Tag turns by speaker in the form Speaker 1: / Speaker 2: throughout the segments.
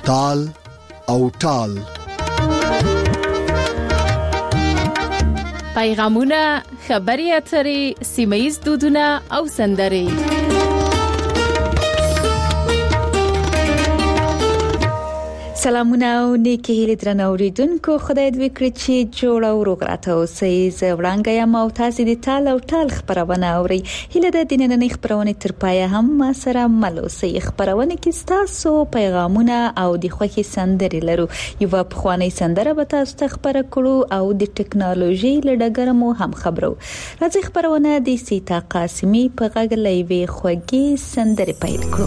Speaker 1: تال او ټال.
Speaker 2: پیغامونه، خبري اترې، سیمه‌یز دودونه او سندرې.
Speaker 3: سلامونه او نیکی هیله درنو اوریدونکو، خدای دې وکړي چې جوړ او روغ راته اوسئ. زه وړاندې یم او تاسو د تال او ټال خبرونه اورئ. هیله ده د نننۍ خبرونه تر پایه هم ما سره مل اوسئ. خبرونه کې تاسو پیغامونه او د خوښي سندرې لرو. یو په خواني سندره به تاسو ته خبره کړو او د ټکنالوژي لړګر مو هم خبرو. راځي خبرونه د سیتا قاسمی په غږ لوي خوږی سندره پیل کړو.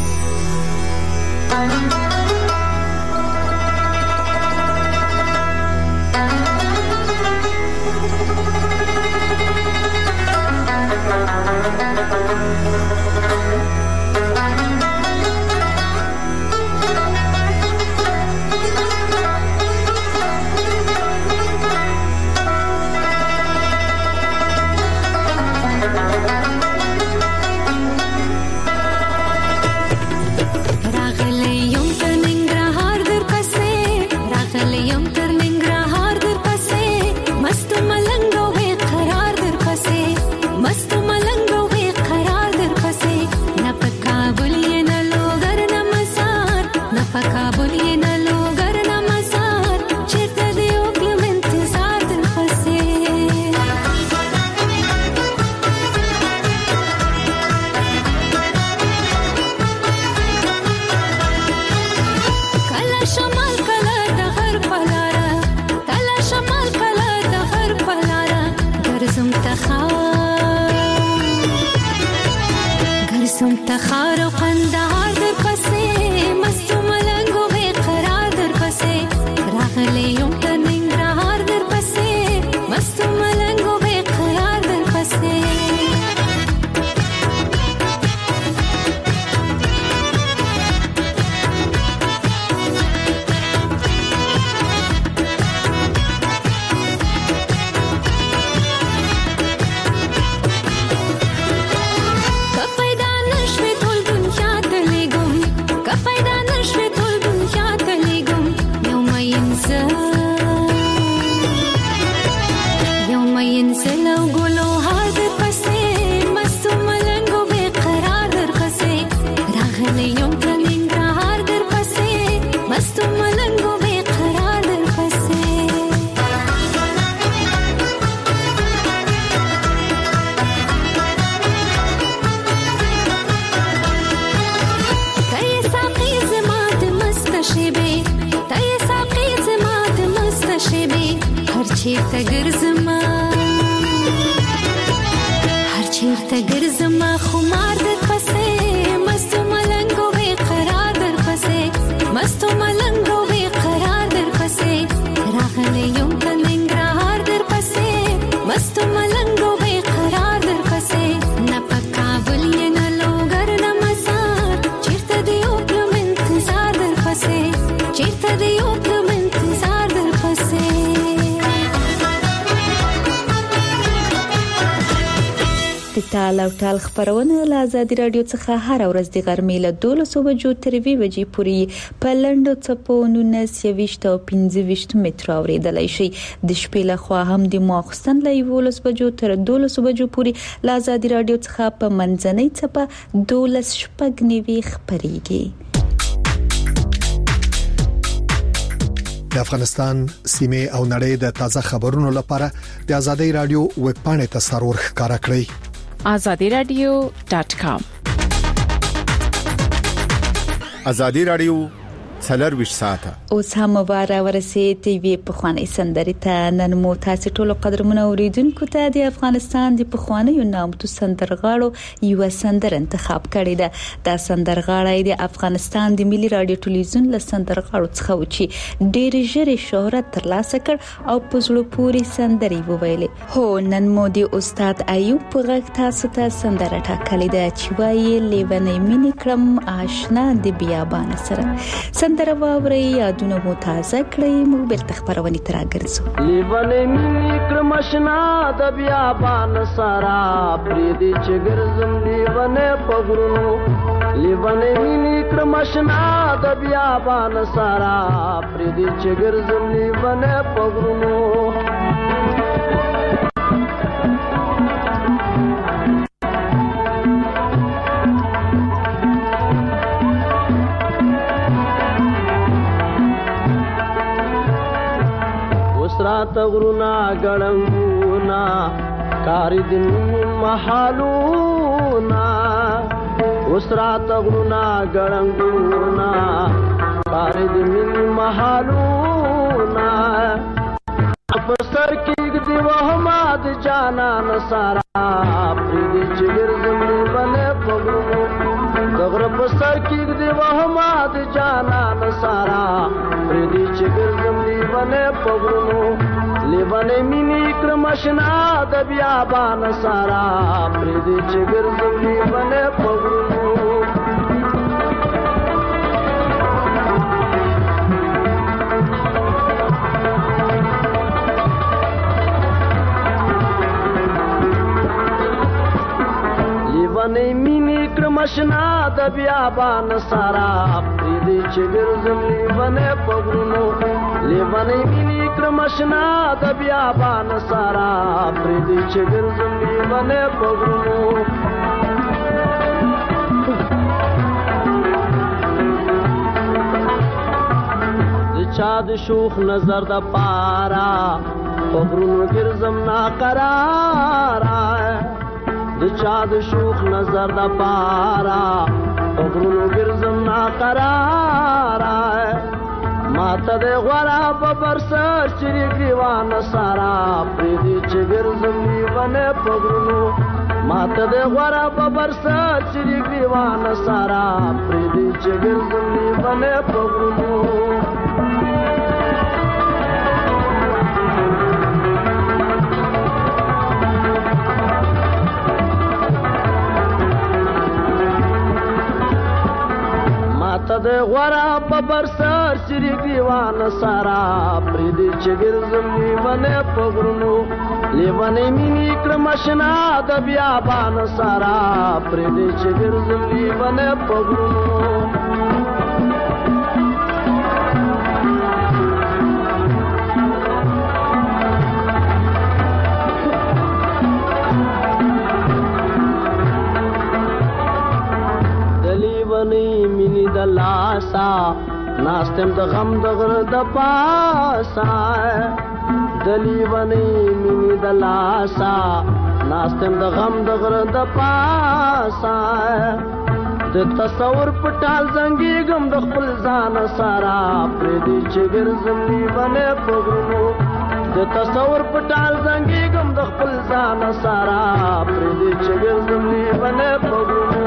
Speaker 3: تال او ټال خبرونه له آزادي رادیو څخه هر ورځ د غرمې له 12 بجو تر 2 بجې پورې په لنډو څپو 19 او 15 متر اوریدلای شي. د شپې له خوا هم د ماخستن له 11 بجو تر 12 بجو پورې له آزادي رادیو څخه په منځنۍ څپه 12 شپږ خبريږي.
Speaker 1: د افغانستان سیمه او نړۍ د تازه خبرونو لپاره د آزادي رادیو ویب پاڼه ته سرور ښکارا کړئ.
Speaker 2: azadiradio.com.
Speaker 4: آزادي رادیو څلور ساعته
Speaker 3: اوس هم واره ورسې ټي وي په خواني سندري ته. نن مو تاسو ټول قدرمنو اوریدونکو ته د افغانستان د پخوانیو نامتو سندرغاړو یو سندر انتخاب کړی ده. دا سندرغاړی د افغانستان د ملي رادیو ټلویزیون له سندرغاړو څخه و چې ډېر ژر شهرت ترلاسه کړ او په زړه پورې سندري وویلې. هو نن مو د استاد ایوب په غږ تاسو ته سندره ټاکلې ده چې وايي لیونی مینې کړم آشنا د بیابان سره. سندره واوري یادونه مو تازه کړئ. موږ بل خبرونه تر راګرځو.
Speaker 5: لیونی مینې کړم آشنا د بیابان سره پرې دې چې ګرځم لیونی په غرونو لیوانې مینې کړم اشنا د بیابان سارا پردي چې ګرځم لیوانې په غرونو وسرات غرونا ګړنګونا کاری دن محالونا وسرات غرونا ګړنګونا کاری دن محالونا په سر کې دی وهماد جانا نصارا پردي چې ګرځم لیوانې په غرونو دغره په سر کې دی وهماد جانا نصارا پردي چې ګرځم لیوانې په غرونو لیوانې مینې کړم اشنا د بیابان سارا پردي چې ګرځم لیوانې په غرونو لیوانې مینې کړم اشنا د بیابان سارا پردي چې ګرځم لیوانې په غرونو لیوانې مینې کړم اشنا د بیابان سارا پردي چې ګرځم لیوانې په غرونو د چا د شوخ نظر د پارا په غرونو ګرځم ناقرارا د چا د شوخ نظر د پارا په غرونو ګرځم ناقرارا ماته د غورا په برسر چې ګریوان سارا پردي چې ګرځم لیوانې په غرونو ماته د غورا په برسر چې ګریوان سارا پردي چې ګرځم لیوانې په غرونو ماته د غورا په برسر چې ګریوان سارا پردي چې ګرځم لیوانې په غرونو لیوانې مینې کړم اشنا د بیابان سارا پردي چې ګرځم لیوانې په غرونو مینی د لاسا ناستم د غم د غر د پاسا دلیوانې مینی د لاسا ناستم د غم د غر د پاسا د تصور پټال زنګي غم د خپل ځان سارا پردي چې ګرځم لیوانې په غرونو د تصور پټال زنګي غم د خپل ځان سارا پردي چې ګرځم لیوانې په غرونو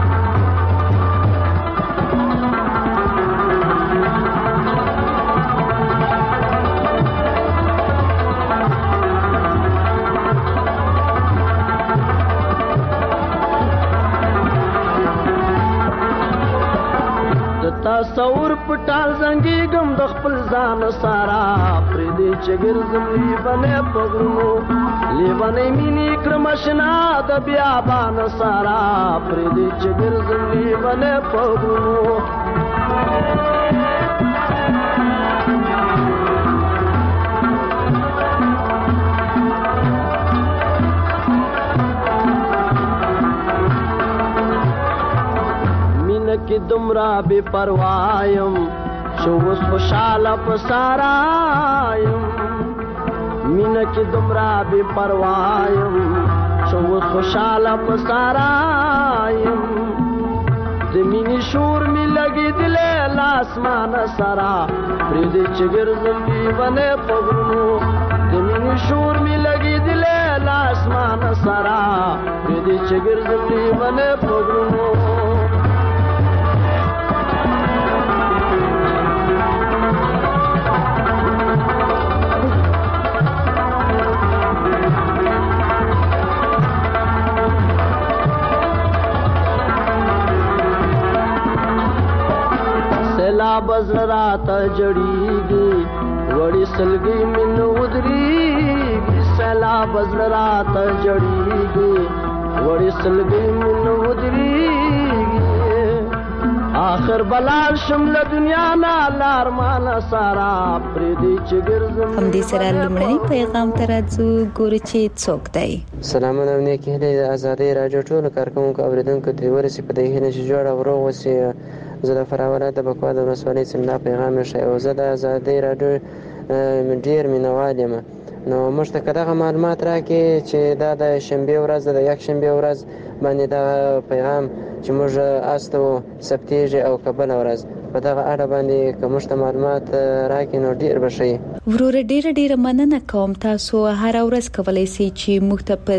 Speaker 5: تصور پټال زنګي غم د خپل ځان سارا پردي چې ګرځم لیوانې په غرونو لیوانې مینې کړم اشنا د بیابان سارا پردي چې ګرځم لیوانې په غرونو کې دمرا بے پروایم شو وس خوشاله پسارایم مینا کې دمرا بے پروایم شو وس خوشاله پسارایم د مینې شور می لګي دل لاسمان سرا پردي چې ګرځم لیوانې په غرونو د مینې شور می لګي دل لاسمان سرا پردي چې ګرځم لیوانې په غرونو بزرات جڑیگی وڑی سلگی من ودریگی سیلا بزرات جڑیگی وڑی سلگی من ودریگی زر بلال شمله دنیا نه لارمان سارا پردي چې ګرځم
Speaker 3: هم دې سره لمړی پیغام ترځو ګور چې څوک دی.
Speaker 6: سلامونه نیکی هلي د ازادي رادیو ټول کارکونکو اوریدونکو ته ورسې په دې هله چې جوړ او روغ وسی. زه د فراوله د بکوا د ولسوالۍ څخه پیغام شوی او زه د ازادي رادیو ډیر مینوال یم. نو موږ ته کداغه معلومات راکې چې دا د شنبه ورځ د یک شنبه ورځ باندې دا پیغام چې موږ استو سپتیږي او قبل ورځ په دغه اړه باندې کوم معلومات راکې نو ډیر بشي.
Speaker 3: ورور ډیر مننه کوم. تاسو هر ورځ کولای شئ چې موږ ته په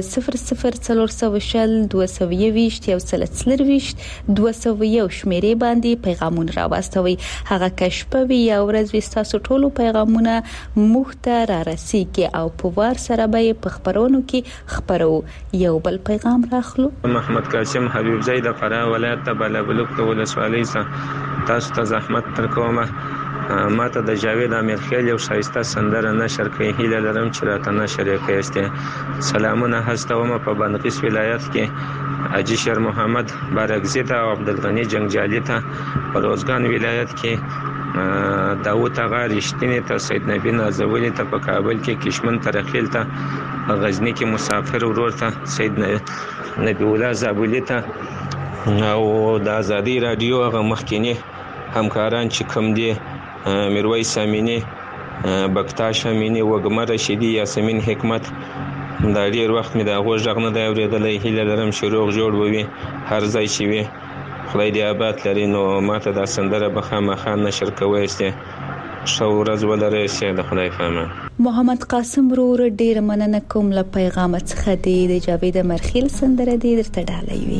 Speaker 3: 004022 شمیرې باندې پیغامونه راوستوي. هغه کشپوي یا ورځ وستاسو ټولو پیغامونه موږ ته را رسیږي او په وار سره به په خبرونو کې خبرو. یو بل پیغام راخلو.
Speaker 7: محمد قاسم حبیب زید فراه ولایت ته بلبلوک ته ولسوالۍ څخه تاسو ته زحمت تر کومه. ما ته د جاوید امیر خیل یو شایسته سندره نشر کړې. هیله لرم چې راته نشر یې کړئ. سلامونه هستوم په بندقیس ولایت کې حاجی شیر محمد بارکزی ته او عبدالغنی جنگجالي ته، په روزګان ولایت کې داوود اغا رښتینی ته، سید نبی نازولی ته، په کابل کې کشمن ترخیل ته، په غزنی کې مسافر ورور ته سید نبی الله زابلی ته او د ازادي رادیو هغه مخکینی همکاران چې کوم دي میرویس امینی، بکتاش امینی، وګمه رشیدی، یاسمین حکمت. دا ډیر وخت مې دا غوږ غږ نه دی اورېدلی. هیله لرم چې روغ جوړ وي هر ځای چې وي. خدای دې آباد لري. نو ماته دا سندره به خامخا نشر کوئ. ښه ورځ ولرئ. د خدای په امان.
Speaker 3: محمد قاسم ورور ډیر مننه کوم له پیغام څخه دی. د جاوید مرخیل سندره دې درته ډالۍ وي.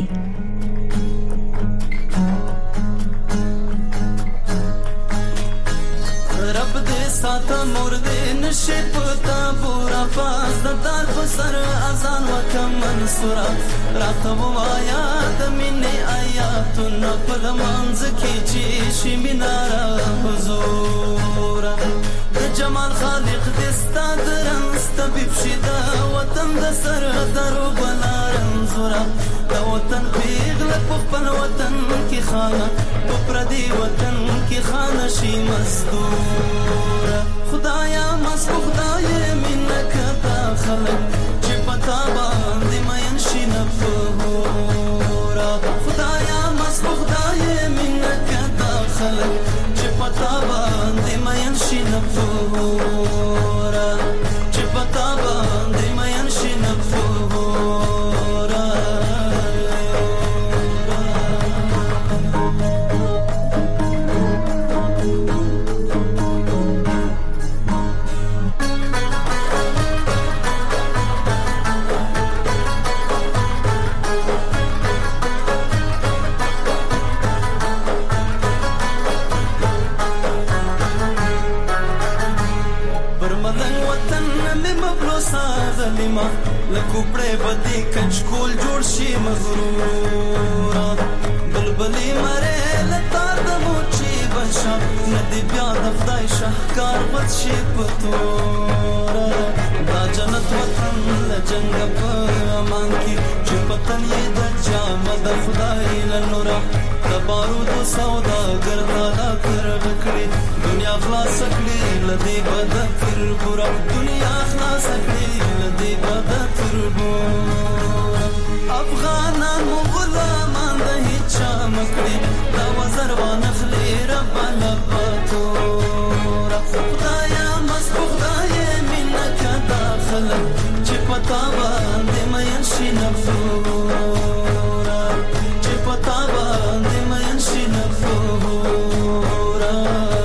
Speaker 8: ساته مرده نشي پتا پورا پاس د دار په سر اذان وکم منصورا راته وایا د مینې آیاتونه په منځ کې چې شي مینارا حضور د جمال خالق دستا درنست بيبشدا وطن د سر درو بلارم زورا د وطن پیغله په خپل وطن کې خانه په پردي وطن کې خانه شي مزدور. خدایا مسکو خدای منک تا خلق چې پتا باندې مین شي نفورا. خدایا مسکو خدای منک تا خلق چې پتا باندې مین شي نفورا. چې پتا باندې مین شي نفورا. لکوپړې بدی کچکول جوړ شي مغرورا. بلبلې مره لتا د موچی بشا ندی بیا د خدای شهکار بد شي پتورا. دا جنت وطن لجنګ په امان کې چې پتن یې د جامه د خدای لنورا. د بارود سودا ګرځاله کر وکړي دنیا خلاص کړي لدی بد کر ګورا. دنیا خلاص کړي لدی بد کر ګورا. افغانان غلامان د هیڅ مکړي دا وزر وانخلي رب لباتورا. خدایا مسکو خدای منک داخل چې پتا باندې مین شي نفورا. چې پتا باندې مین شي نفورا.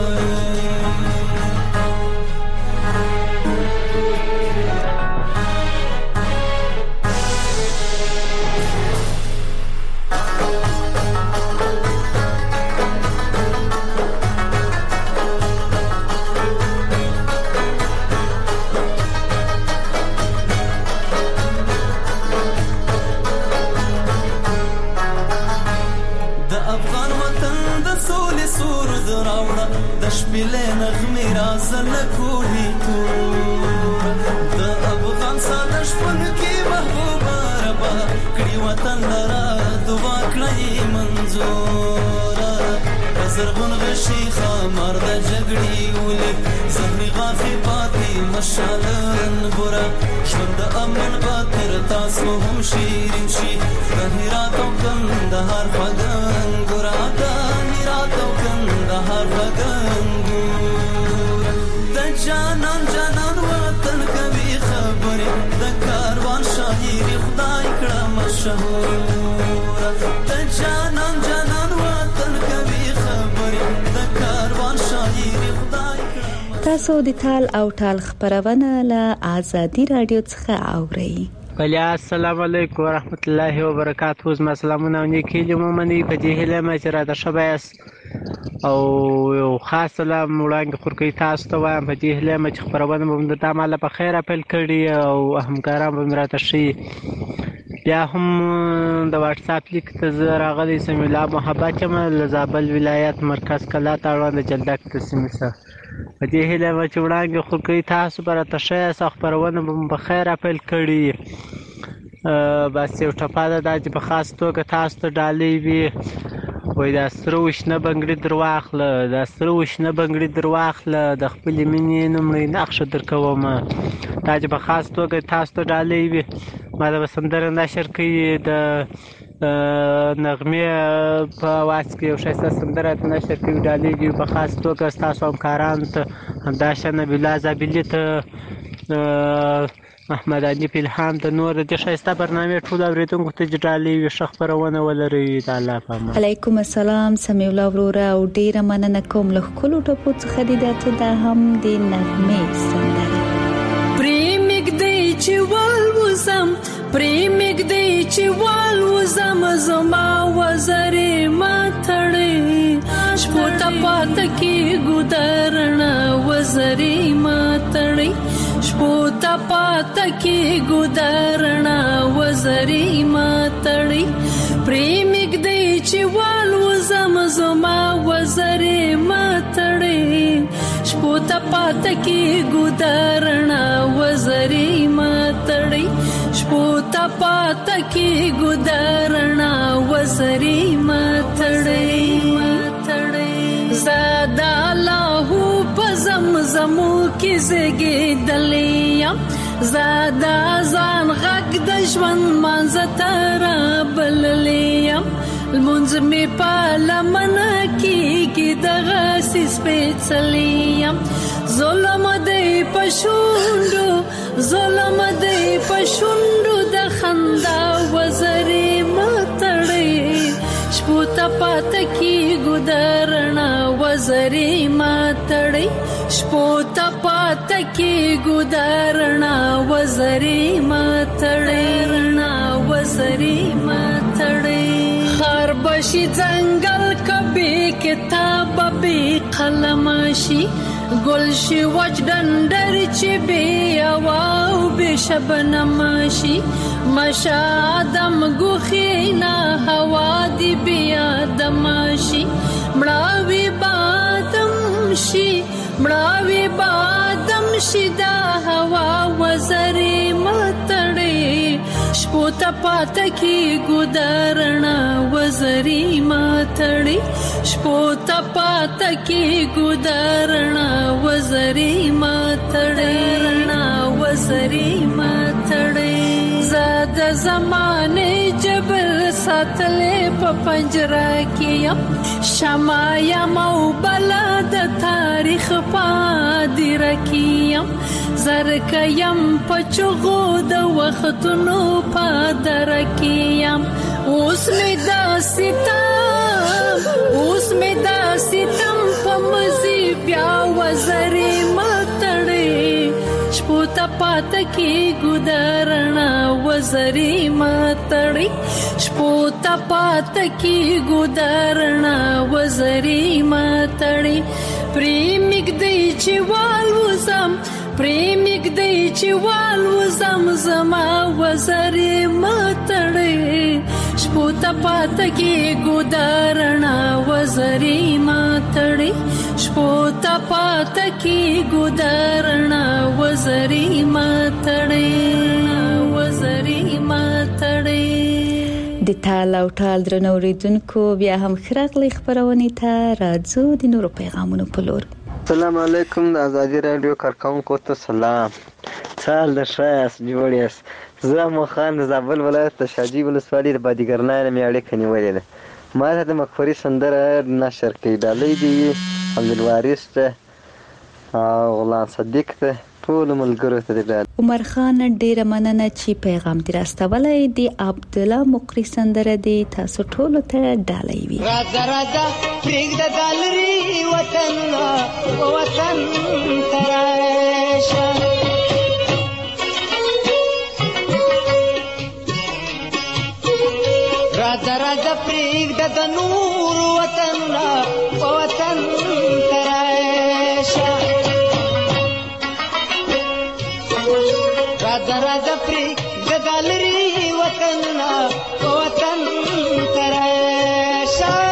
Speaker 8: شپېلې نغمې رازل کوهي تور د افغان ساده شپن کې محبوبه ربا کړي وطن لرا دعا کړی منظور. زرغون غشي خمر د جګړې ولې زهري غافي پاتې مشالن ګورا ژوند د امن باتر تاسو هم شیرین شي د هرات او کندهار فغان ګورا د هرات او کندهار فغان ګورا د جانان جانان وطن کوي خبره د کاروان شاعر خدای کړه مشهور د جانان جانان وطن کوي خبره د کاروان شاعر خدای کړه.
Speaker 3: تاسو د تال او ټال خبرونه له آزادي رادیو څخه اورئ.
Speaker 9: بله السلام علیکم ورحمت الله وبرکاته. زما سلامونه او نیکې لمنې په دې هیله مې چې را د شبایس او یو خاص سلام وړاندې خورکې تاسو ته وایم په دې هیله مې چې خبرونه مو د تعامل په خیر اپیل کړي او همکاران به راته شي. بیا هم د واتس اپ لیک ته راغلی سمې الله محبت یم له زابل ولایت مرکز کلا ته اړوند جلدک تسمې سره په دې هیله مې چې وړاندې خورکې تاسو به راته شي خبرونه مو په خیر اپیل کړي. بس یو ټپه ده دا چې په خاص توګه تاسو ته ډالۍ وي وای دا سره وشنه بنګړي درواخله دا سره وشنه بنګړي درواخله د خپلې مینې نومړی نقشه درکوم دا چې په خاص توګه تاسو ته ډالۍ وي. ما د سندره نشر کوي د نغمې په اواز کې یو ښایسته سندره نشر کوي ډالۍ وي په خاص توګه ستاسو همکارانو ته همداشان نبیله زابلي ته محمد علي فلحام د نور د ښایسته برنامې ټول اورېدونکو ته ډالۍ وي ښه خپرونه ولرئ. د الله په امان.
Speaker 3: علیکم السلام سمیع الله وروره او ډیره مننه کوم له ښکلو ټپو څخه دې دا هم د نغمې سندره
Speaker 10: پریمګ دی چې والوزم پریمګ دی چې والوزم زما وزرې ماتړې شپو ته پات کې ګودرنا وزرې ماتړې شپو ته پات کې ګودرنا وزرې ماتړې پریمګ دی چې والوزم زما وزرې ماتړې شپو ته پات کې ګودرنا وزرې ماتړې شپو ته پات کې ګودرنا وزرې ماتړې زادا الله په زمزمو کې زګېدلې زادا ځان غږ د ژوند منځ بللې المنځ می په لمن کې دغه سپېڅلې ظلم دې پښوندو ظلم دې پښوندو د خندا وزرې ماتړې شپو ته پات کې ګودرنا وزرې ماتړې شپو ته پات کې ګودرنا وزرې ماتړې وزرې ماتړې خر بشي ځنګل کبي کتاب به قلم شي ګل شي وچ ډنډر چې بي او به شبنم شي مشادم ګوخینا هوا دی بیا دمشي مړاوي بادم شي مړاوي بادم شي دا هوا وزرې ماتړې شپو ته پات کې ګودرنا وزرې ماتړې شپو ته پات کې ګودرنا وزرې ماتړې وزرې ماتړې زاد زمانه جبل ساتلې په پنجره کې شمایا مو بلد تاریخ پادر کې زرکیم پچغو د وختونو پادر کې اوس می دا ستم په مزي بیا وزرې ماتړې شپو ته پات کې ګودرنا وزرې ماتړې شپو ته پات کې ګودرنا وزرې ماتړې پریمګ دی چې والوزم پریمګ دی چې والوزم زما وزرې ماتړې شپو ته پات کې ګودرنا وزرې ماتړې شپو ته پات کې ګودرنا وزرې ماتړې وزرې ماتړې
Speaker 3: د تال او ټال درنو اوریدونکو بیا هم خراغلی خبرونه ته راځو د نورو پیغامونو په لور.
Speaker 6: السلام علیکم د ازادي رادیو کارکونکو ته سلام. سال د شایس جوړیس زه مو خان د زابل ولایت د شاجی ولسوالۍ د بادیګرنای مې اړیکه نیولې ده. ما ته د مغفري سندره نشر کړې ډالۍ دی عبدالوارث ته او غلام صدیق ته ټول ملګرو ته دی.
Speaker 3: عمر خان ډیره مننه چې پیغام دی راستولای دی. عبد الله مقری سندره دی تاسو ټول ته ډالۍ وي.
Speaker 11: راځه راځه پرېږده دالري وطن وطن تراشه راځه راځه پرېږده د نور وطن وطن تراشه راځه راځه پرېږده دالري وطن وطن تراشه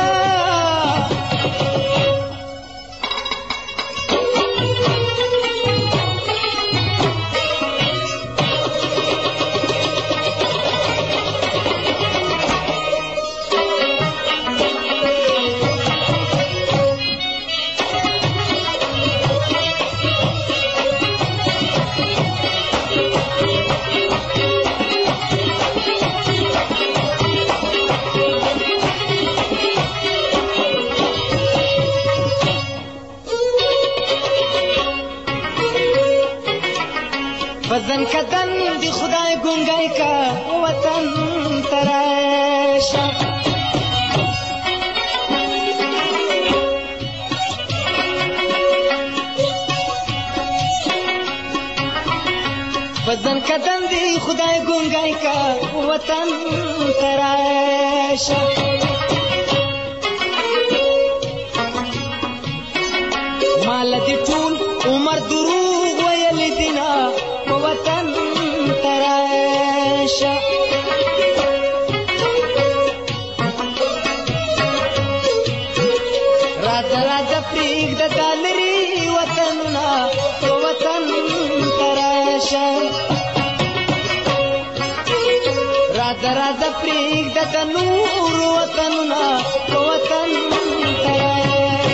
Speaker 11: وطن کدن دی خدای گنگای کا وطن تراشه وطن کدن دی خدای گنگای کا وطن تراشه مال دی ټول عمر دروغ ویل دینا وطن تراشه راځه راځه پرېږده دالري وطنونه وطن تراشه راځه راځه پرېږده د نور وطنونه وطن تراشه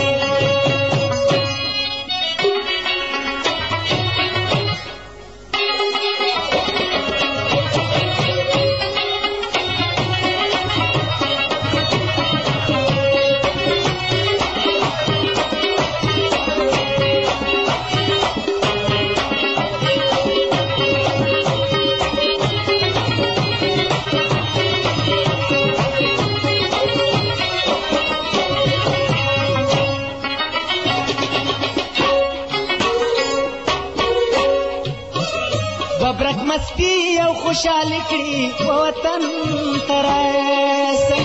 Speaker 11: ببرک مستی او خوشحالی کړي وطن تراشه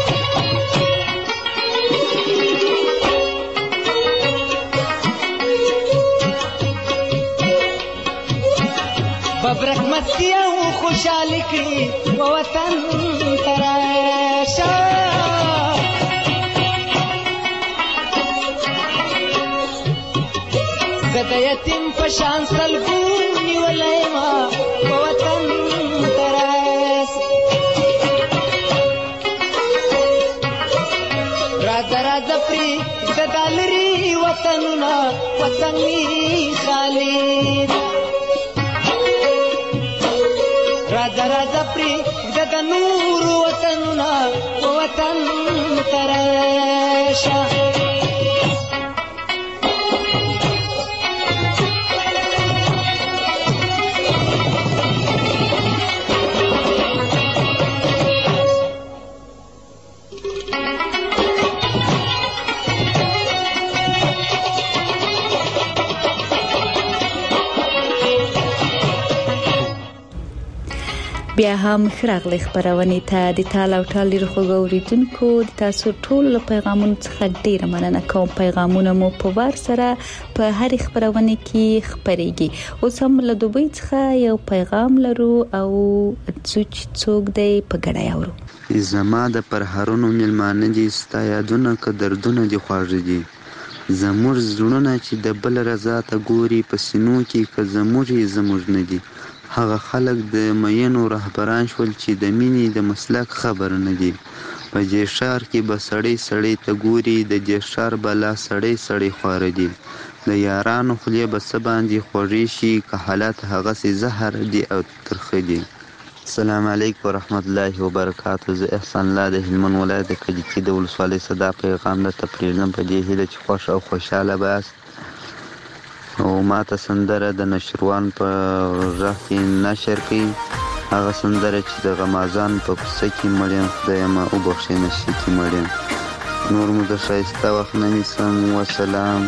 Speaker 11: ببرک مستی او خوشحالی کړي وطن تراشه زه د یتیم په شان سلګونی ولایم وطن تراشه راځه راځه پرېږده دالري وطنونه وطن می خالي راځه راځه پرېږده د نور وطنونه وطن تراشه
Speaker 3: بیا هم خراغلی خبرونه ته د تال او ټال لري خو اوریدونکو د تاسو ټول پیغامونو څخه ډیره مننه کوم. پیغامونه مو په وار سره په هر خبرونه کې خبريږي. اوس هم له دوبۍ څخه یو پیغام لرو او څوک دی په ګډه یاورو.
Speaker 12: زما د پرهرونو ملمانه دي ستا یادونه که دردونه دي خواږه دي زموږ زړونه چې د بل رضا ته ګوري په سینو کې که زموږ نه دي هغه خلک د مینو رهبران شول چې د مینې د مسلک خبر نه دي. په جیشار کې به سړی سړی ته ګوري، د جیشار بلا سړی سړی خواره دي. د یارانو خولې به څه باندې خوږې شي که حالات هغسې زهر دي او ترخه دي. السلام علیکم ورحمت الله وبرکاتو. زه احسان الله د هلمند ولایت د کجکي د ولسوالۍ صدا پیغام درته پرېږدم په دې هیله چې خوښ او خوشحاله به یاست او ماته سندره د نشروان په غږ کې نشر کړي، هغه سندره چې د غمازان په کوڅه کې مړ یم، خدایه ما وبخښئ نشي کې مړ یم. نور مو د ښایسته وخت نه نیسم. وسلام.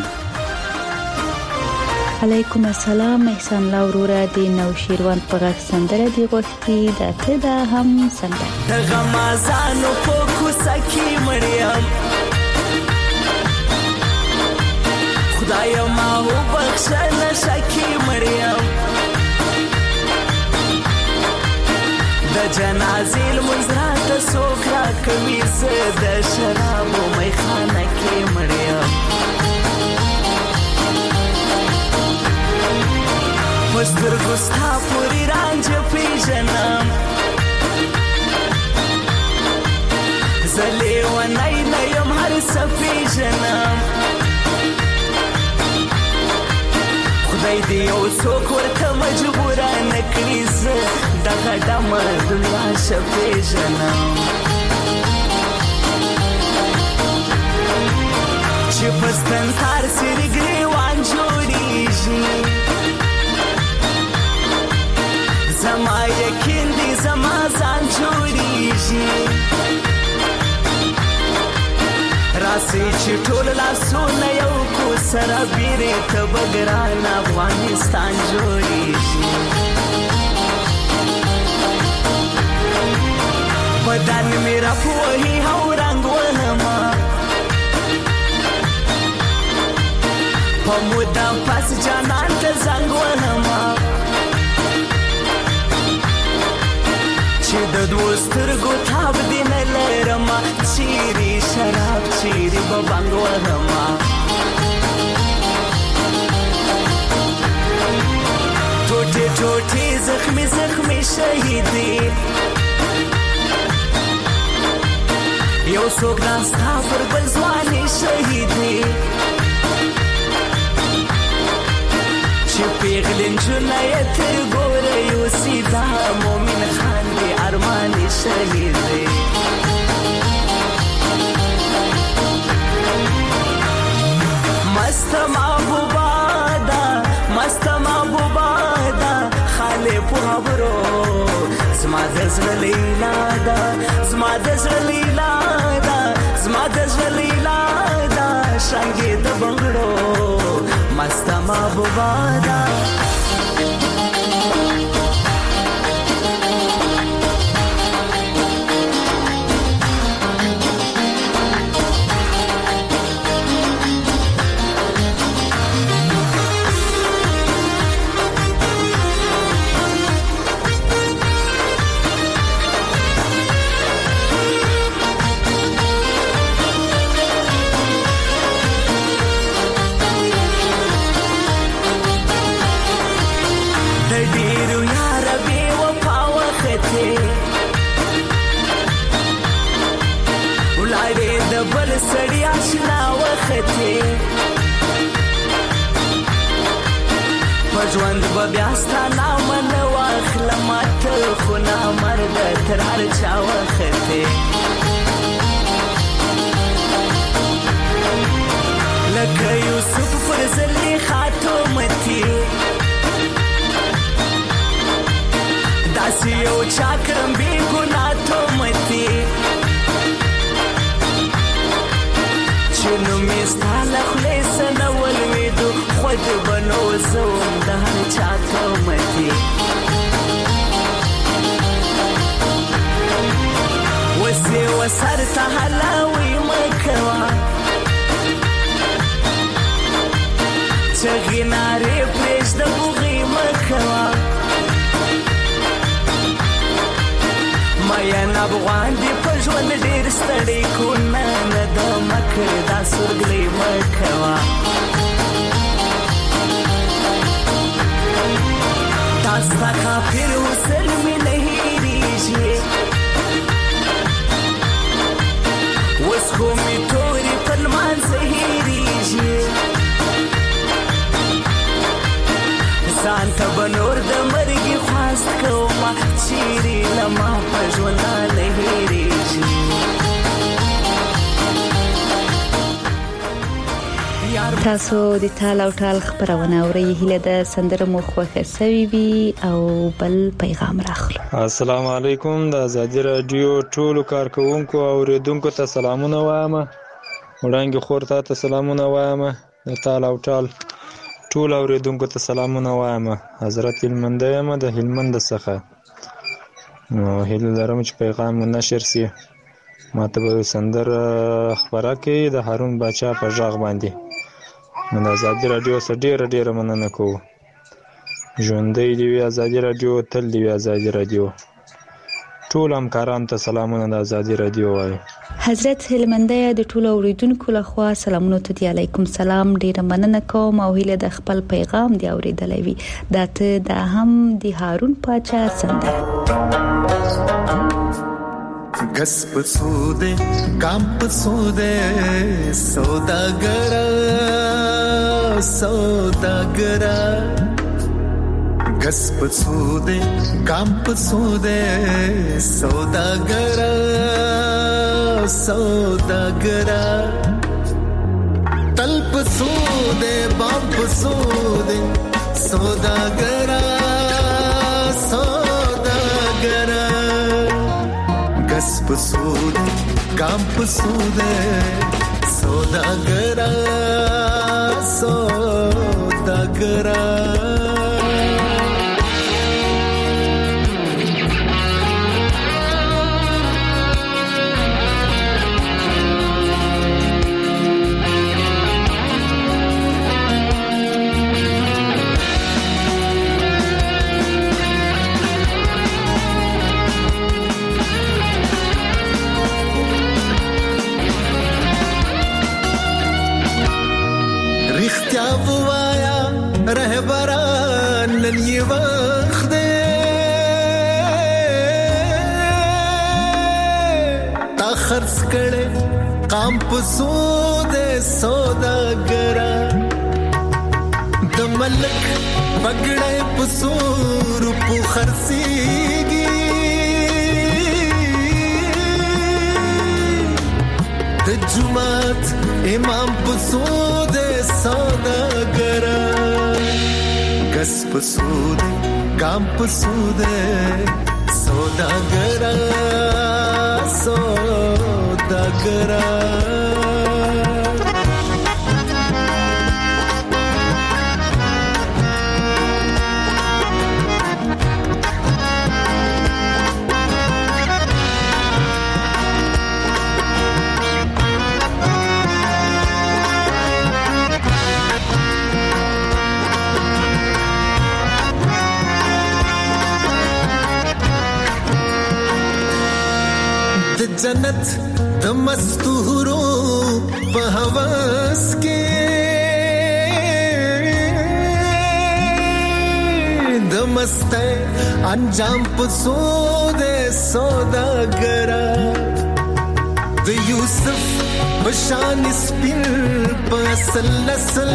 Speaker 3: علیکم السلام. احسان الله وروره د نوشیروان په غږ سندره دی غوښتي دا ته دا هم سندره
Speaker 8: د غمازانو په کوڅه کې مړ یم، خدایه ما وبخښه نشه کې مړ یم. د جنازې لمونځ راته څوک راکوي، زه د شرابو میخانه کې مړ یم. په سترګو ستا پورې رانجه پېژنم، زه لیونی نه یم هر څه پېژنم. خدای دې یو څوک ورته مجبوره نه کړي، زه دغه ډمه دنیا ښه پېژنم. چې په ستنتار سرې ګریوان جوړېږي، زما یقین دی زما ځان جوړېږي. راسئ چې ټول لاسونه یو کو سره بیرې ته به ګران افغانستان جوړېږي. بدن مې راپوهي او رنګ وهمه، په موده پس جانان ته زنګ وهمه، چې د دوو سترګو تاب دې نه لرمه، چیرې شراب چیرې به بنګ وهمه. ټوټې ټوټې زخمې زخمې شهیدې، یو څوک ناستا پر بل ځوانې شهیدې، چې پیغلې نجونه یې تر ګوره یوسي، دا مومن خان دې ارمانې شهیدې. مست محبوبه ده مست محبوبه ده، خالې په خبرو زما د زړه لیلا ده، زما د زړه لیلا ده، زما د زړه لیلا ده، شانګې د بنګړو مست محبوبه ده. سړی آشنا وختې په ژوند به بیا ستا نامه نه واخلم، ته خو نامرده تر هر چا وختې. لکه یوسف پر زلیخا تومتي، داسې یو چا کړم بې ګناه تومتي، چې نوم یې ستا له خولې څه نه ولوېدو، خود به نو زه وم د هر چا تومتي. اوس یې وسر ته هلاوی مه کوه، چغې نارې پرېږده بوغې مه کوه. مین افغان دی په ژوند ډېر ستړی کو، نه نه د مکر دا سورګلې مه کوه. دا ستا
Speaker 13: مسافر وصل مې نه هېرېږي اوس خو مې تورې په لمانځه هېرېږي ځان ته به نور د مرګې خواست کومه چیرې له ما په ژوندانه هېرېږي
Speaker 3: تاسو د تال او ټال خبرونه اورئ هله د سندره مو خوښه سوي وي او بل پیغام راخلو.
Speaker 14: السلام علیکم د ازادي رادیو ټولو کارکونکو او اوریدونکو ته سلامونه وایم. وړاندې خور ته سلامونه وایم. د تال او ټال ټول اوریدونکو ته سلامونه وایم. حضرت هلمند یم د هلمند څخه. نو هیله لرم چې پیغام نشر سي. ماته به سندره خبره کوي د هارون باچا په ژغ باندې. من ازادي رادیو سره ډیره مننه کوم. ژوندۍ دی وی ازادي رادیو، تل دی وی ازادي رادیو. ټول همکارانو ته سلامونه د ازادي رادیو وایي.
Speaker 3: حضرت هلمندیا د ټولو اوریدونکو لخوا سلامونه ته دی. علیکم سلام. ډیره مننه کوم او هیله د خپل پیغام دی اوریدلای وي. دا هم د هارون باچا سندره.
Speaker 8: गस पसूदे काम पसूदे सौदागरा गस पसूदे काम पसूदे सौदागरा तल पसूदे बाप पसूदे सौदागरा गस पसूदे काम पसूदे सौदागरा रहबरान नन ये वक्त दे ता खर्च करे काम पसूदे सौदागरा द मलक बगड़े पसूर पु खर्सीगी द जुमात इमाम पसूदे सौदागरा गस पसूदे काम पसूदे सौदागरा जन्नत द मस्तूरो बहवास के द मस्ते अंजाम पसूदे सौदागरा द यूसुफ बशान स्पिन पसल नसल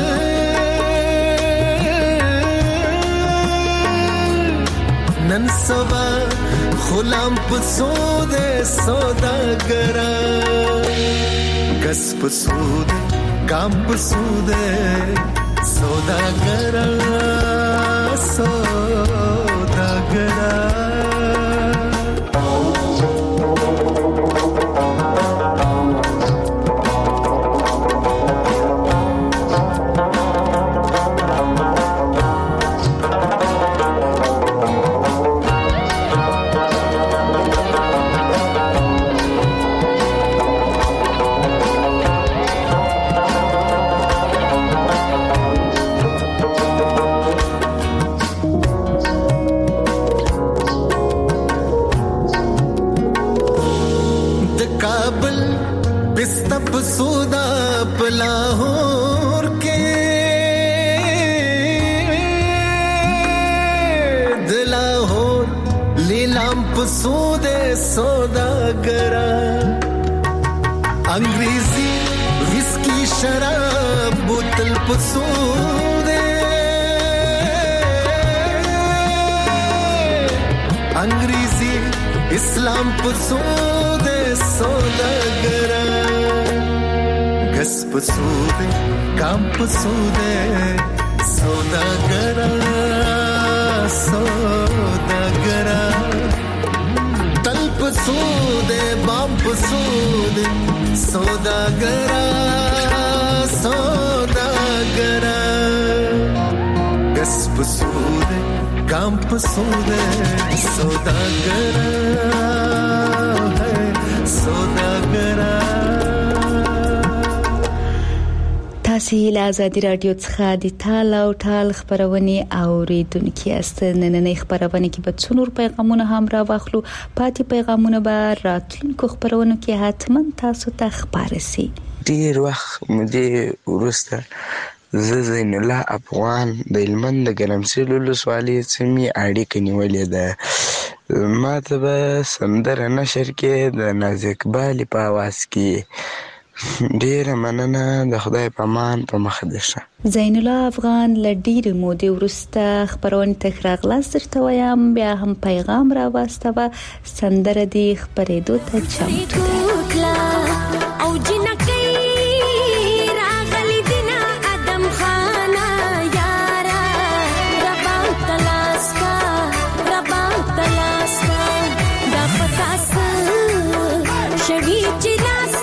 Speaker 8: नन सवा गुलाम पसूदे सौदागरा गस पसूदे काम पसूदे सौदागरा पसूदा लाहौर के दिला पसूद सौदागरा अंग्रेजी विस्की शराब बोतल पसूद अंग्रेजी इस्लाम पसूद सौदागरा गस पसूद काम पसूद सौदागरा सौदागरा तल पसूद बाम पसूद सौदागरा सौदागरा गस पसूद काम पसूद सौदागरा सौदागरा
Speaker 3: تاسو له آزادي رادیو څخه د ټال او ټال خبرونه اوریدونکو یاست. نننۍ خبرونه کې به څونور پیغامونه هم را واخلو. پاتې پیغامونه به راتلونکو خبرونو کې حتما تاسو ته خبر شي.
Speaker 15: ډیر وخت مودې ورسته زین الله افغان د هلمند د ګرمسیر ولسوالۍ سیمې اړیکه نیولې ده. ما ته به سندره نشر کې د ناز اقبال په आवाज کې ډیره مننه. د خدای په امان په مخ دې شه.
Speaker 3: زین الله افغان لډیر مودې ورسته خبرونه تکرار لاسته وایم. بیا هم پیغام را واستوه. سندره دی خبرېدو ته چمتو ده. او جنکې راغلی دینا ادم خانه یارا ربا تلاسکا ربا تلاسکا دا پتاس شوی چې لاس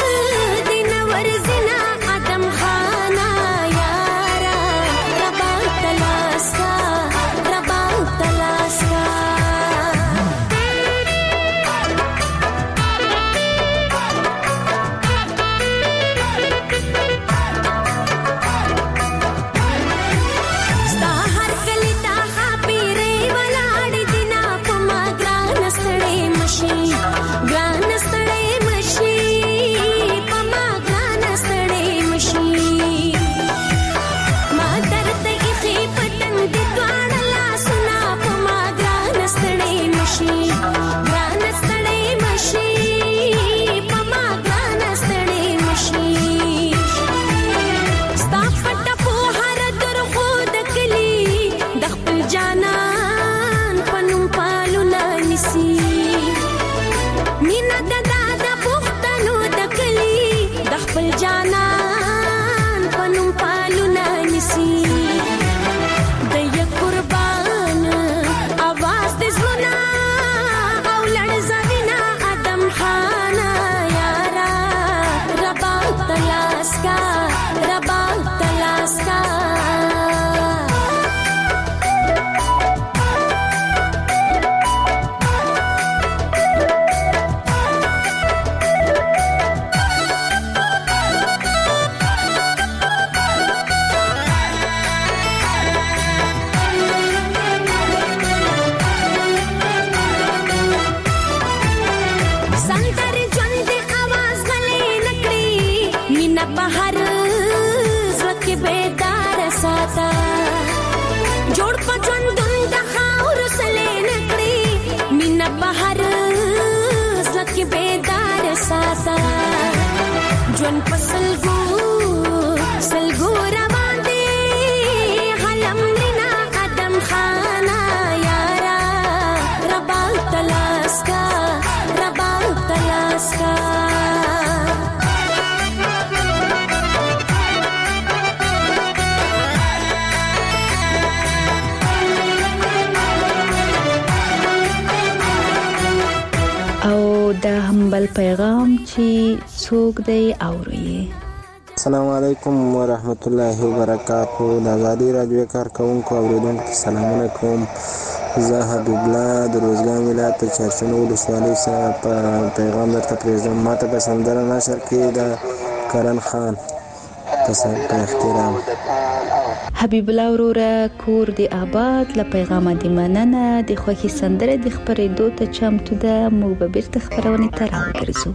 Speaker 3: بل پیغام چې څوک دی اوري.
Speaker 16: السلام علیکم ورحمت الله وبرکاتہ. د آزادي رادیو کارکونکو اوریدونکو سلامونه کوم. زه حبیب الله د روزګان ولایت چارشنو ولسوالۍ څخه پیغام درته پرېږدم. ما ته په سندره نشر کې د کرن خان په احترام.
Speaker 3: حبیب الله وروره کور دی آباد. له پیغام دی مننه. د خوښي سندره د خبرېدو ته چمتو ده. موږ به بیرته خبرونه ته راوګرځو.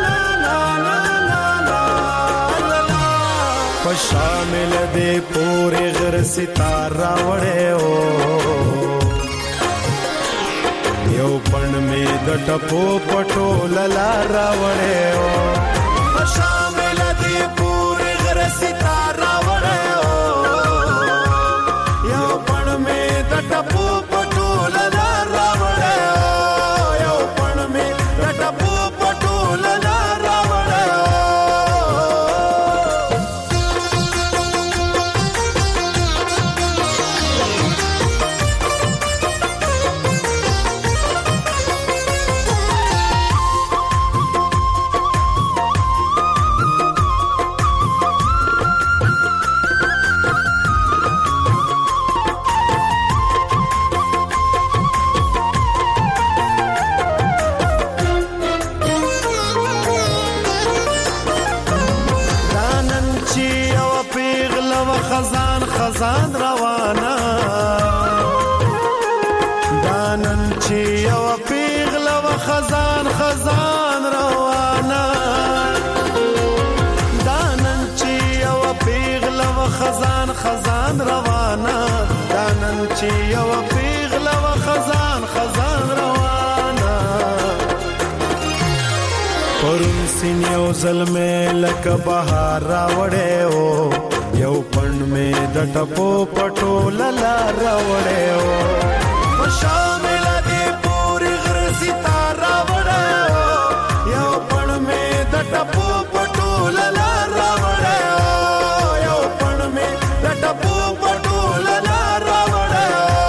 Speaker 8: شامل دے پورے
Speaker 17: सितारा वड़े ओ यो पण में द टपो पटो ललारा वड़े ओ शामिल दी पूरे घर सितारा वड़े ओ यो पण में द टपो पटो ललारा वड़े ओ यो पण में द टपो पटो ललारा वड़े ओ خزان روانه دانن چې یو پیغله و خزان روانه دانن چې یو پیغله و خزان روانه دانن چې یو پیغله و خزان روانه پرون سین یو ظلمه لکه بهار راوړې او یو پن میں د ټپو پټو للا وړې او شامل دې پوری غر ستاره وړې او یو پن میں د ټپو پټو للا وړې او یو پن میں د ټپو پټو للا وړې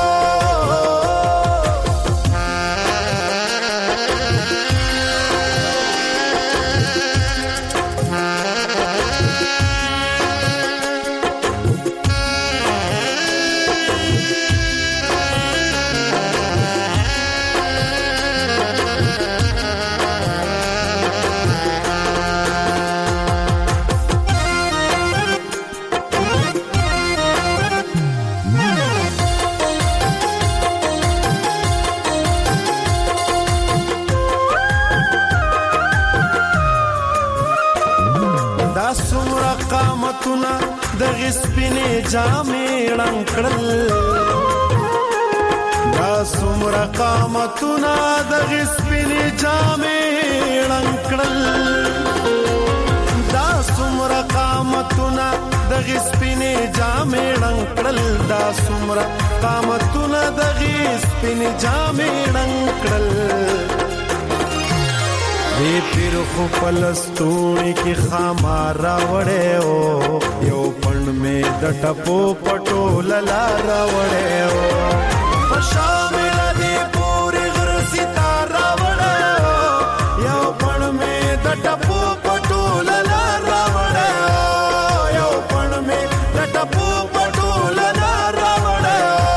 Speaker 17: د غسپینې جامې ړنګړل دا څومره قامتونه د غسپینې جامې ړنګړل دا څومره قامتونه د غسپینې جامې ړنګړل دا څومره قامتونه د غسپینې جامې ړنګړل دی پیر خو پلستونی کی خامارا وڑے او یو پن میں د ټپو پټو للا وڑے او شامل دی پوری غر ستاره وڑے او یو پن میں د ټپو پټو للا وڑے او یو پن میں د ټپو پټو للا وڑے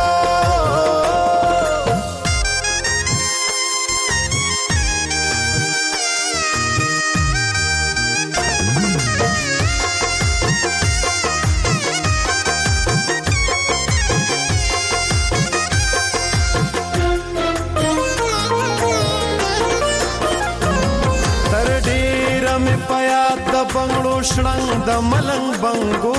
Speaker 17: بنگلو شړنګ د ملنګ بنګو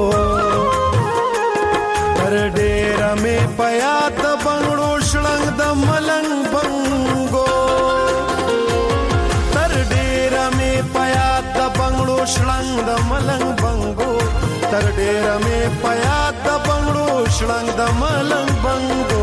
Speaker 17: تر ډیر مې پیاد د بنگلو شړنګ د ملنګ بنګو تر ډیر مې پیاد د بنگلو شړنګ د ملنګ بنګو تر ډیر مې پیاد د بنگلو شړنګ د ملنګ بنګو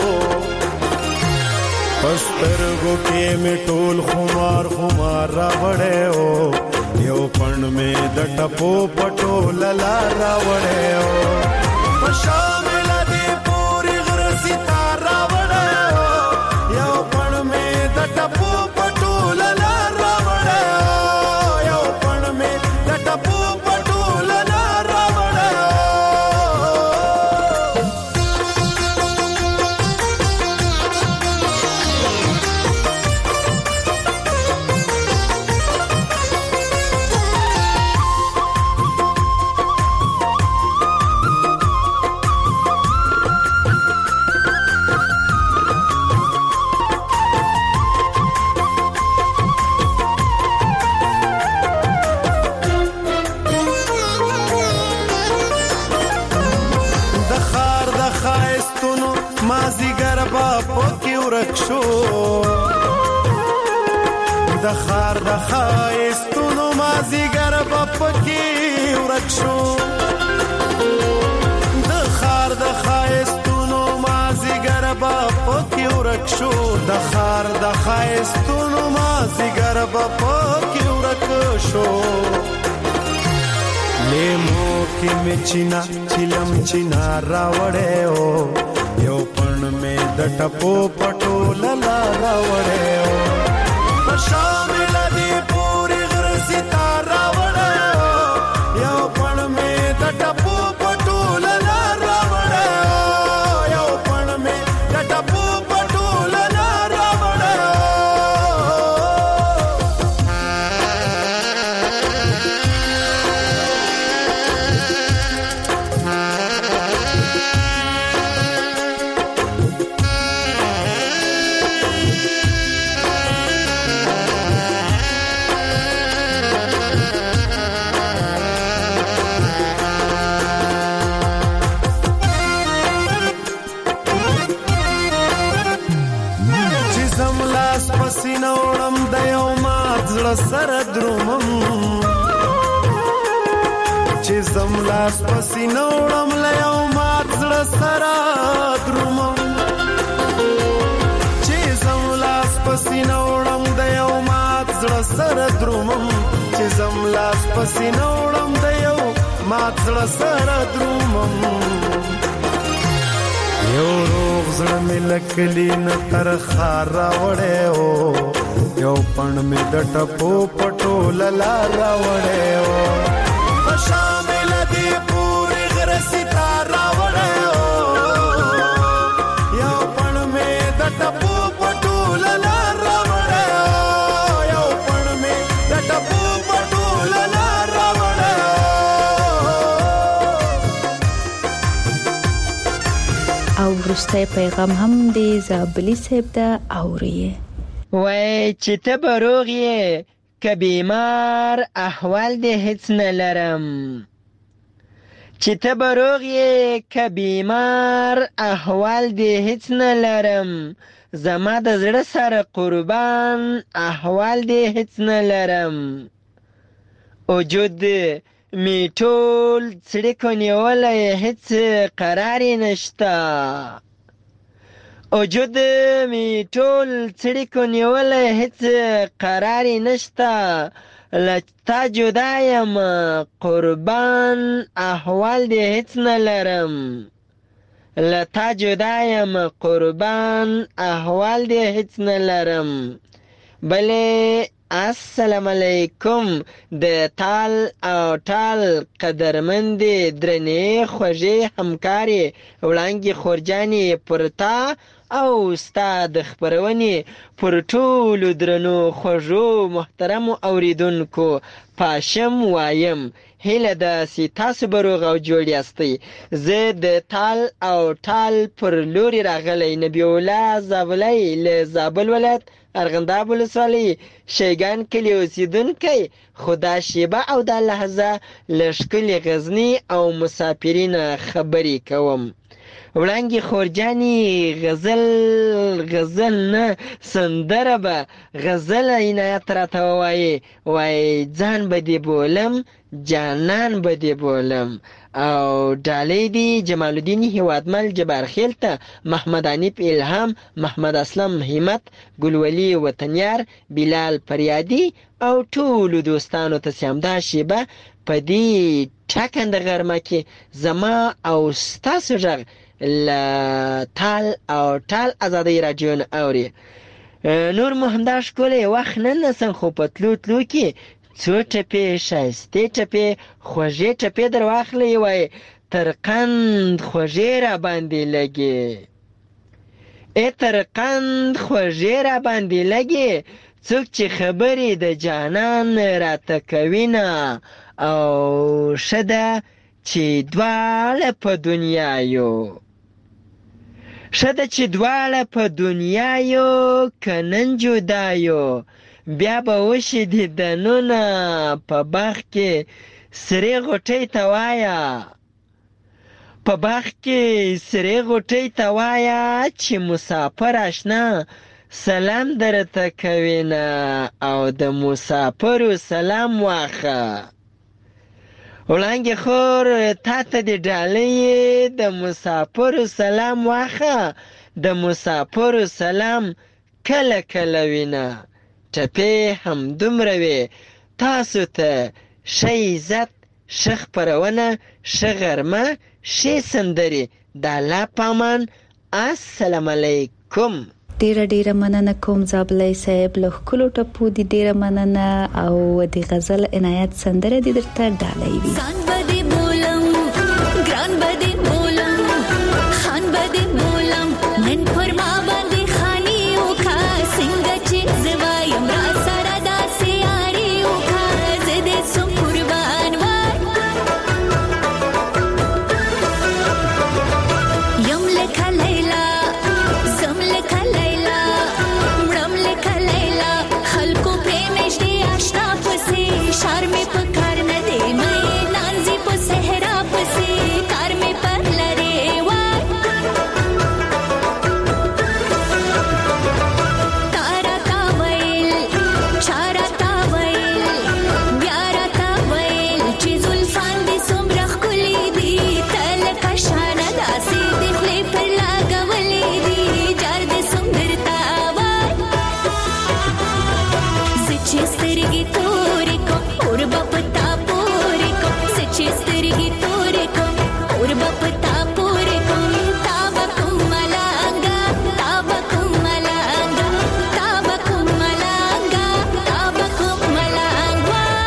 Speaker 17: پسترګو کې مې ټول خمار را وړې او یو پن میں د ټپو پټو للا وړې او شامل دی پوری غر ستاره وړې او یو پن میں د ټپو پټو للا وړې او یو پن میں د ټپو پټو للا وړې د خار د ښایستونو مازیګر به پکې ورک شو د خار د ښایستونو مازیګر به پکې ورک شو د خار د ښایستونو مازیګر به پکې ورک شو لیمو کې مې چینا چلم چینا راوړې او یو پړ مې د ټپو پټو للا راوړې او په شامل دې پوری غر ستاره راوړې او یو پړ مې د ټپو پټو للا راوړې او یو پړ مې د ټپو پټو للا راوړې پسینه وړم د یو مات زړه سره درومم چې زم لاس پسینه وړم له یو مات زړه سره درومم چې زم لاس پسینه وړم د یو مات زړه سره درومم چې زم لاس پسینه وړم د یو مات زړه سره درومم یو روغ زړه مې لکلی نه تر خار راوړې او یو پڼ مې د ټپو پټو للا راوړې او په شامل دې پورې غر ستاره راوړې او یو پڼ مې د ټپو پټو للا راوړې او یو پڼ مې د ټپو پټو للا راوړې
Speaker 3: او وروستی پیغام هم د زابلي صاحب ته اوري
Speaker 18: وای چې ته به روغ یې که بیمار احوال دې هیڅ نه لرم چې ته به روغ یې که بیمار احوال دې هیڅ نه لرم زما د زړه سره قربان احوال دې هیڅ نه لرم وجود می ټول څړیکو نیولی هیڅ قرار یې نشته وجود می ټول څړیکو نیولی هیڅ قرار یې نشته له تا جدا یم قربان احوال دې هیڅ نه لرم له تا جدا یم قربان احوال دې هیڅ نه لرم بلې السلام علیکم د تال او ټال قدرمندې درنې خوږې همکارې وړانګې خورجانې پر تا او ستا د خپرونې پر ټولو درنو خوږو محترمو اوریدونکو پاشم وایم هیله ده چې تاسو به روغ او جوړ یاستئ زه د تال او ټال پر لوري راغلی نبی الله زابلی له زابل ولایت ارغنداب ولسوالۍ شیګان کلي اوسېدونکی خو دا شیبه او دا لحظه له ښکلې غزني او مسافرینه خبرې کوم وړانګې خورجانې غزل نه سندره به غزل عنایت راته ووایې وایي ځان به دې بولم جانان به دې بولم او ډالۍ دي جمال الدین هیوادمل جبار خیل ته محمد عنیف الهام محمد اسلم همت ګلولي وطنیار بلال فریادي او ټولو دوستانو ته همدا شیبه په دې ټاکنده غرمه کې زما او ستاسو غږ له تال او ټال ازادۍ راډیو نه اوري نور مو همدا ښکلی وخت نه نسم خو په تلو تلو کې څو ټپې ښایستې ټپې خوږې ټپې در واخلئ وای تر قند خوږې را باندې لګې تر قند خوږې را باندې لګې څوک چې خبرې د جانان راته کوینه او ښه ده چې دواړه په دنیا یو ښه ده چې دواړه په دنیا یو که نن جدا یو بیا به وشي دیدنونه په باغ کې سرې غوټۍ ته وایه په باغ کې سرې غوټۍ ته وایه چې مسافر اشنا سلام درته کوینه او د مسافرو سلام واخه. وړانګې خور تا ته د ډالۍ د مسافرو سلام واخه. د مسافرو سلام کله کله وینه. ټپې هم دومره وي تاسو ته ښه عزت، ښه خپرونه، ښه غرمه، ښې سندرې. د الله په امان. السلام علیکم.
Speaker 3: ډیره مننه کوم زابلای صاحب له ښکلو ټپو دي. ډیره مننه او د غزل عنایت سندره دي درته ډالۍ وي.
Speaker 10: ځان بده بولم ګران بده بولم خان بده بولم نن پر ما باندې خاني او کا څنګه چې زوایم را سره داسې یاري او کا زده سم قربان وای یم لکه لیلا زم لکه لیلا مړم لکه لیلا خلکو په مشدي آشنا پسې شار می پکار نه دی مې نانځي په صحرا پسې کار می پر لري وای تارا تا ویل چارا تا ویل بیارا تا ویل چې زلفان دي څومره ښکلي دي تل کشانه داسې دي خولې پر لګولې دي جار دې سندرتا وای زه چې سترګې تورې کوم اور به پتا پورې کوم زه چې سترګې تورې کوم اور به پتا پورې کوم تا به کوم ملنګه تا به کوم ملنګه تا به کوم ملنګه تا به کوم ملنګ وای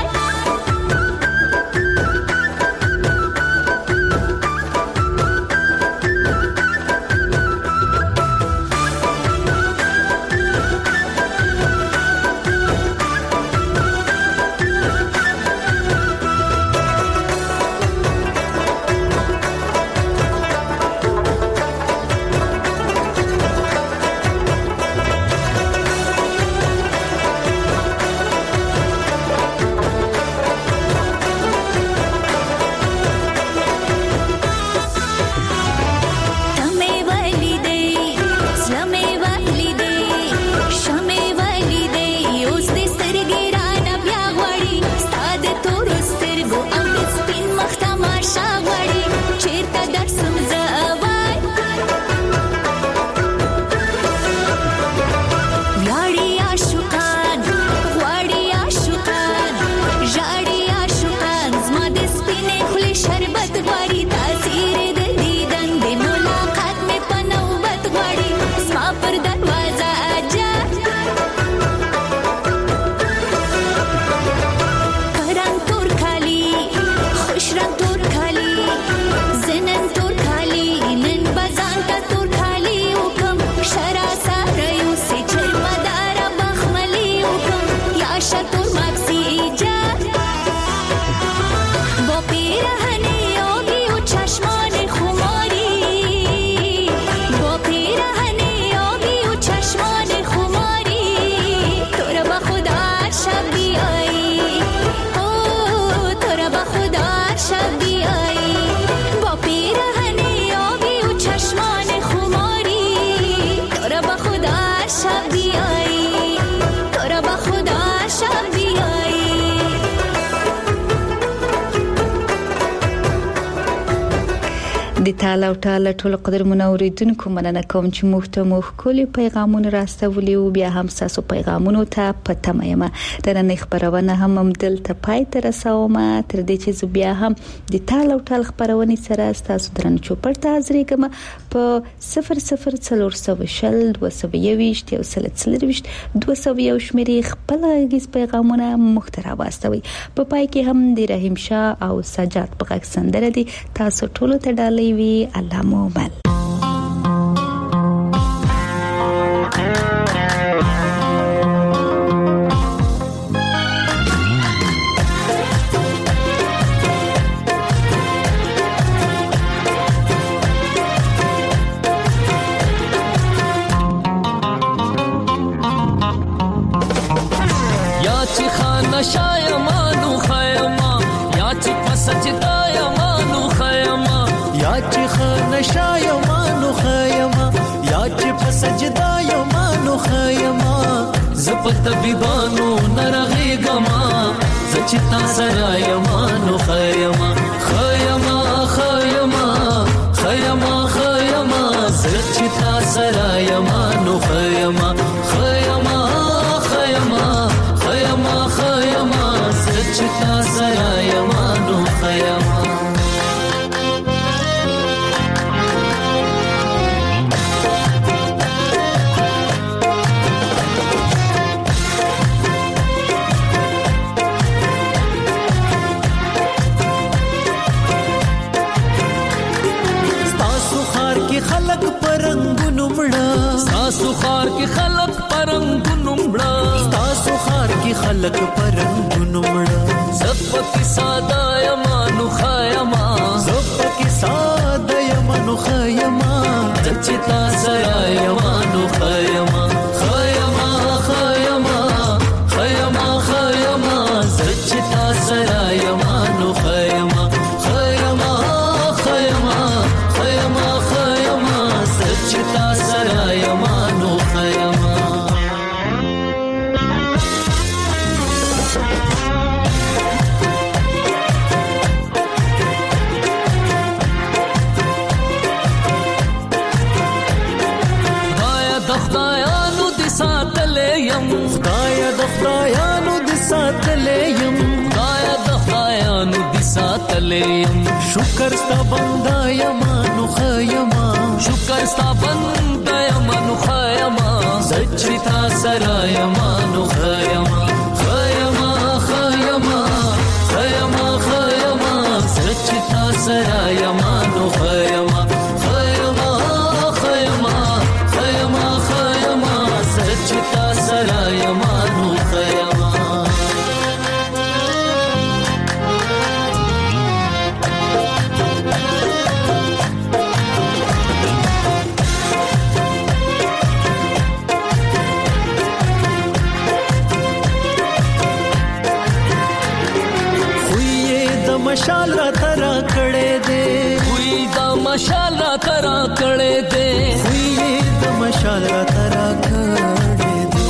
Speaker 10: تمه والی دی سلامه والی دی شمه والی دی اوس دې سترګې رانه بیا غواړي ستا د تورو سترګو او د سپین مخ تماشا غواړي چېرته درسم زه وای ویاړي عاشقان غواړي عاشقان ژاړي عاشقان زما د سپینې خولې شربت غواړي تاثیر د دیدن د ملاقات مې په نوبت غواړي زما پر دروازه اجازه پرنګ تور کالی خوش رنګ تور کالی زنن تور کالی نن بزان ته تور کالی وکم شرا سره یو سي چرمدار بخملی وکم یا شتور ماکسی ایجاد با پیرهنی آبی و چشمان خماری با پیرهنی آبی و چشمان خماری تو را با خدا شب بیایی تو را با خدا شب بیایی با پیرهنی آبی و چشمان خماری تو را با خدا شب بیایی تو را با خدا شب بیایی
Speaker 3: د تعالی او تعالی ټول قدرمن اوریدونکو مننه کوم چې موږ ته مو ښکلي پیغامونه راستولي او بیا هم تاسو پیغامونو ته پته مېما د نن خبرونه هم دلته پای ته رسوم تر دې چې بیا هم د تعالی او تعالی خبرونه سره تاسو درن چوپړ ته حاضرې کوم په 0040 220 یو سلسله 201 شمیرې خپل غږیز پیغامونه مخترا واستوي په پای کې هم د رحیم شاه او سجاد په غږ سندره دي تاسو ټول ته ډالۍ وی الله مو بل
Speaker 8: سجدا یمانو خیمه
Speaker 19: زپت طبيبانو نرغيګما زچتا سره یمانو خیما خیما خیما خیما خیما زچتا سره یمانو خیما خیما خیما خیما خیما زچتا سره یمانو خیما
Speaker 13: خلق پرنګونو مړه تاسو خار کې خلق پرنګونو مړه تاسو خار کې خلق پرنګونو مړه زپک ساده یمانو خیما زپک ساده یمانو خیما چچتا سره یمانو خیما خیما خیما خیما خیما چچتا سره یمانو خیما خیما خیما خیما چتا سره یمانو خیما خدایا د خدایانو د ساتلې يم خدایا د خدایانو د ساتلې يم خدایا د خدایانو د ساتلې يم شکر ستا بندا یمانو خیما شکر ستا بندا یمانو خیما زچتا سره یمانو خیما خیما خیما خیما خیما زچتا سره یمانو خیما خیما خیما خیما خیما زچتا سره یمانو خیما مشال را ترا کړه دے وی دا مشال را ترا کړه دے وی دا مشال را ترا کړه دے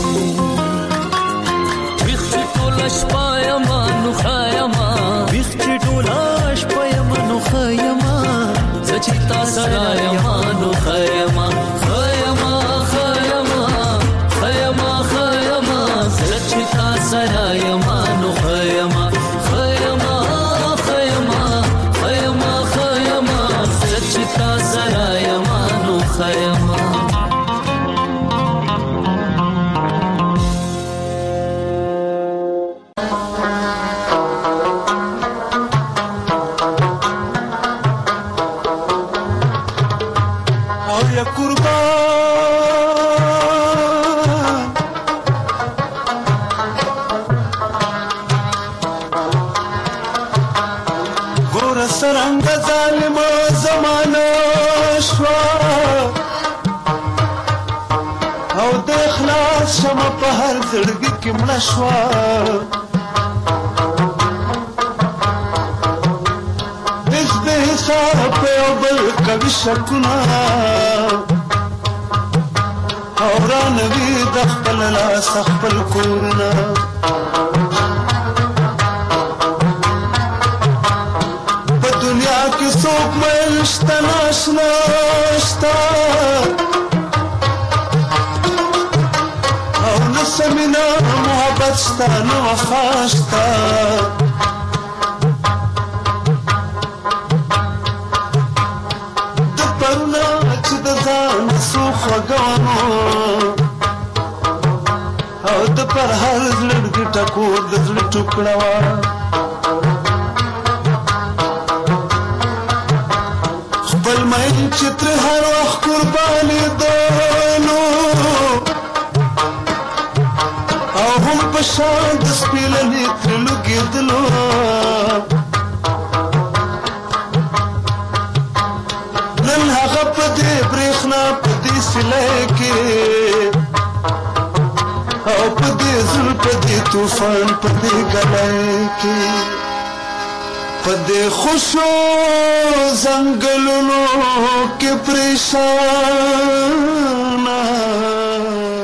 Speaker 13: وخت ټولش پایما نو خایما وخت ټولش پایما نو خایما زچتا سره یمانو خایما خایما خایما خایما خایما زچتا سره یمانو خایما چتا سره یمانو خیما
Speaker 8: او یا قربان ګور سرنګ ظالم زمانه شوا او د اخلاص شمه په هر زړګي کې مړه شوا هیڅ بې حساب یو بل کوي شکونه او رانوي د خپل لاس خپل کورونه څوک مشته ناشنا شته او نه سمینا محبت شته نه وفا شته د پرونه چې د ځان څو خوږوانو او د پر هر زړګي ټکور د زړه ټوکړه وه چتر هر وخت قرباني دونو او هم په شان د سپیلنې تر لګېدلو نن هغه په دې برېښنا په دې سیلۍ کې او په دې زړه په دې طوفان په دې ګلۍ کې په دې خوشو زنګلونو کې پریشان